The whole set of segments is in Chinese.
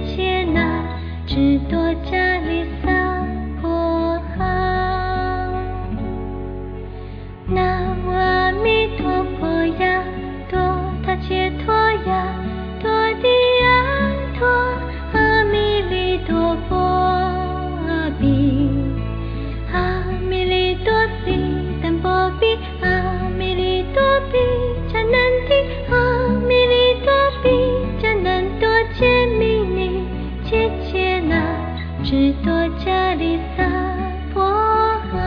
切那智多迦利萨婆诃。南无阿弥陀佛呀，多他切陀呀，多地呀陀，阿弥利多波阿比，阿弥利多悉檀波比，阿弥利多比迦南提，阿弥利多比迦南多揭弥尼切切那智多迦利萨婆诃。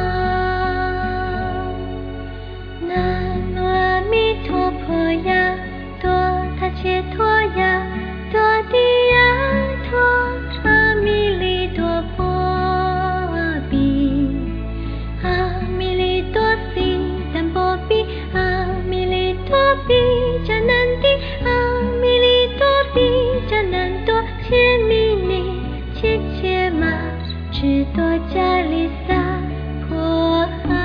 南无阿弥陀佛呀，多他切陀呀，多地呀陀，阿弥利多波阿比，阿弥利多悉檀波比，阿弥利多比迦南提，阿弥利多比迦南多揭弥尼切切嘛智多迦利萨婆诃。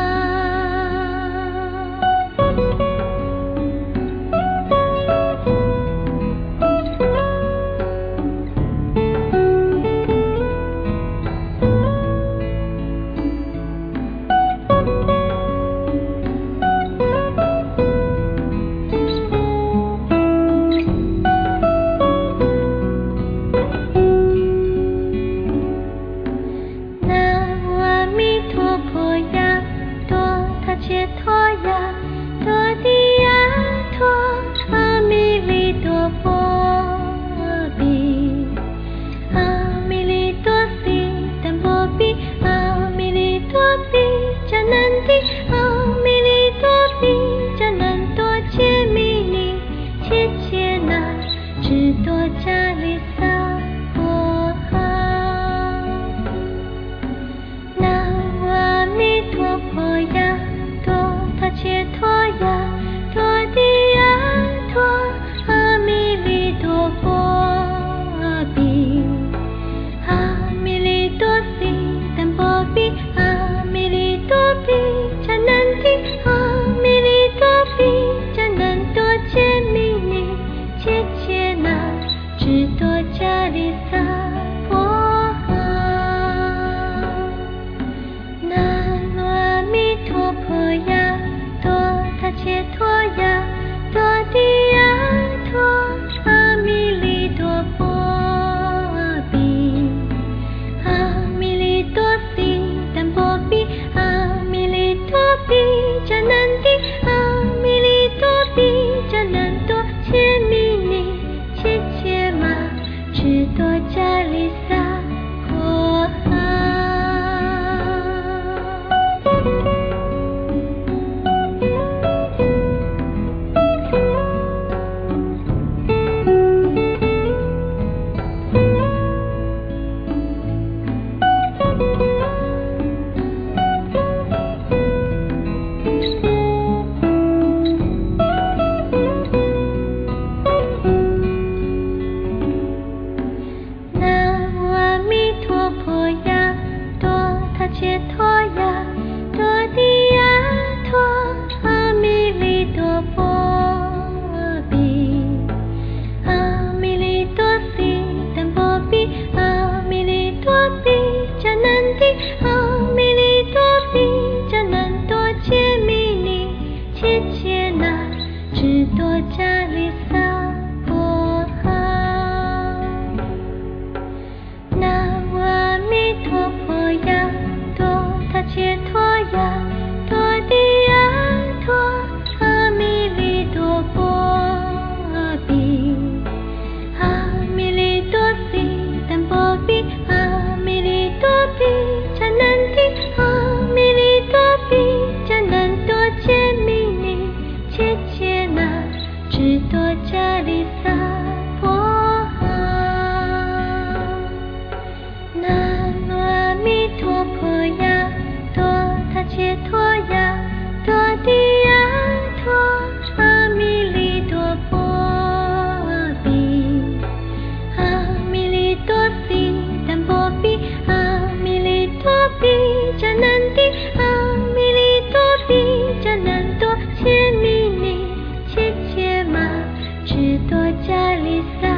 南无阿弥陀佛呀，多他切陀呀，多地呀陀，阿弥利多波阿比，阿弥利多悉檀波比，阿弥利多比迦南提，阿弥利多比迦南多揭弥尼切切那智多迦利萨婆诃。南无阿弥陀佛呀，多他切陀呀，多地呀陀，阿弥利多波阿比，阿弥利多悉檀波比，阿弥利多比迦南提，阿弥利多比迦南多揭弥尼切切那智多迦利萨婆诃。南无阿弥陀佛呀，多他切陀呀，多地呀陀，阿弥利多波阿比，阿弥利多悉檀波比，阿弥利多比迦南提，阿弥利多比迦南多揭弥尼切切嘛智多迦利萨婆诃。南无阿弥陀佛呀，多他切陀呀，多地呀陀，阿弥利多波阿比，阿弥利多悉檀波比，阿弥利多比迦南提，阿弥利多比迦南多揭弥尼切切那智多迦利萨婆诃。南无阿弥陀佛呀，多他切陀呀，多地呀陀，阿弥利多波阿比，阿弥利多悉檀波比，阿弥利多比迦南提，阿弥利多比迦南多揭弥尼切切那智多迦利萨婆诃。南无阿弥陀佛呀，多他切陀呀，多地呀陀，阿弥利多波阿比，阿弥利多悉檀波比，阿弥利多比迦南提，阿弥利多比迦南多揭弥尼切切嘛智多迦利萨